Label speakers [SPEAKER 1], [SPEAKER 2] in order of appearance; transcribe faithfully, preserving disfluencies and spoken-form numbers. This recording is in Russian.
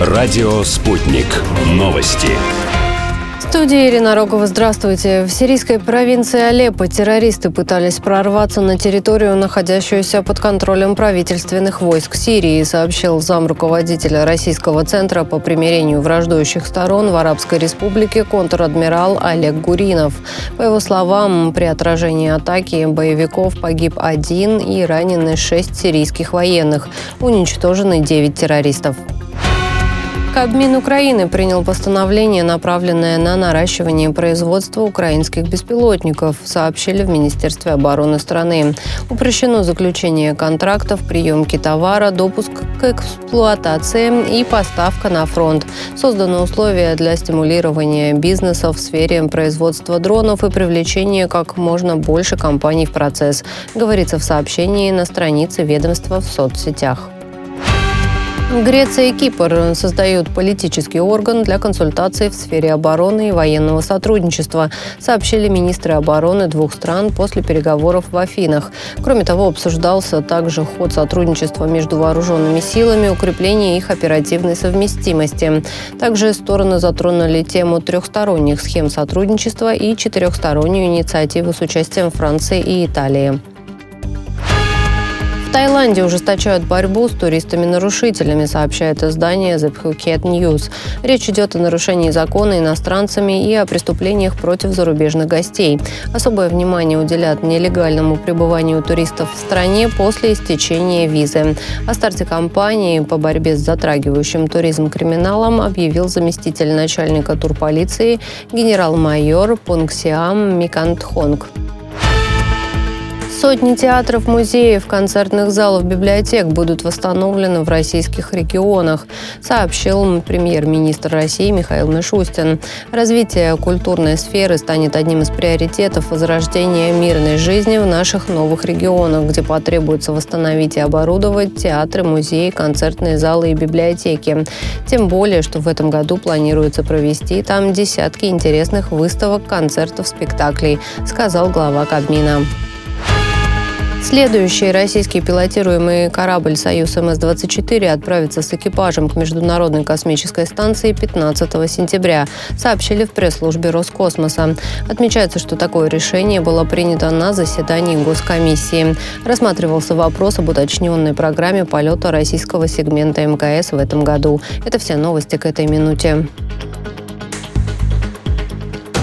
[SPEAKER 1] Радио «Спутник». Новости.
[SPEAKER 2] В студии Ирина Рогова. Здравствуйте. В сирийской провинции Алеппо террористы пытались прорваться на территорию, находящуюся под контролем правительственных войск Сирии, сообщил замруководителя Российского центра по примирению враждующих сторон в Арабской Республике контр-адмирал Олег Гуринов. По его словам, при отражении атаки боевиков погиб один и ранены шесть сирийских военных. Уничтожены девять террористов. Кабмин Украины принял постановление, направленное на наращивание производства украинских беспилотников, сообщили в Министерстве обороны страны. Упрощено заключение контрактов, приемки товара, допуск к эксплуатации и поставка на фронт. Созданы условия для стимулирования бизнеса в сфере производства дронов и привлечения как можно больше компаний в процесс, говорится в сообщении на странице ведомства в соцсетях. Греция и Кипр создают политический орган для консультаций в сфере обороны и военного сотрудничества, сообщили министры обороны двух стран после переговоров в Афинах. Кроме того, обсуждался также ход сотрудничества между вооруженными силами, укрепление их оперативной совместимости. Также стороны затронули тему трехсторонних схем сотрудничества и четырехстороннюю инициативу с участием Франции и Италии. В Таиланде ужесточают борьбу с туристами-нарушителями, сообщает издание The Phuket News. Речь идет о нарушении закона иностранцами и о преступлениях против зарубежных гостей. Особое внимание уделят нелегальному пребыванию туристов в стране после истечения визы. О старте кампании по борьбе с затрагивающим туризм криминалом объявил заместитель начальника турполиции генерал-майор Понгсиам Микантхонг. Сотни театров, музеев, концертных залов, библиотек будут восстановлены в российских регионах, сообщил премьер-министр России Михаил Мишустин. Развитие культурной сферы станет одним из приоритетов возрождения мирной жизни в наших новых регионах, где потребуется восстановить и оборудовать театры, музеи, концертные залы и библиотеки. Тем более, что в этом году планируется провести там десятки интересных выставок, концертов, спектаклей, сказал глава Кабмина. Следующий российский пилотируемый корабль «Союз эм эс двадцать четыре» отправится с экипажем к Международной космической станции пятнадцатого сентября, сообщили в пресс-службе Роскосмоса. Отмечается, что такое решение было принято на заседании Госкомиссии. Рассматривался вопрос об уточненной программе полета российского сегмента эм ка эс в этом году. Это все новости к этой минуте.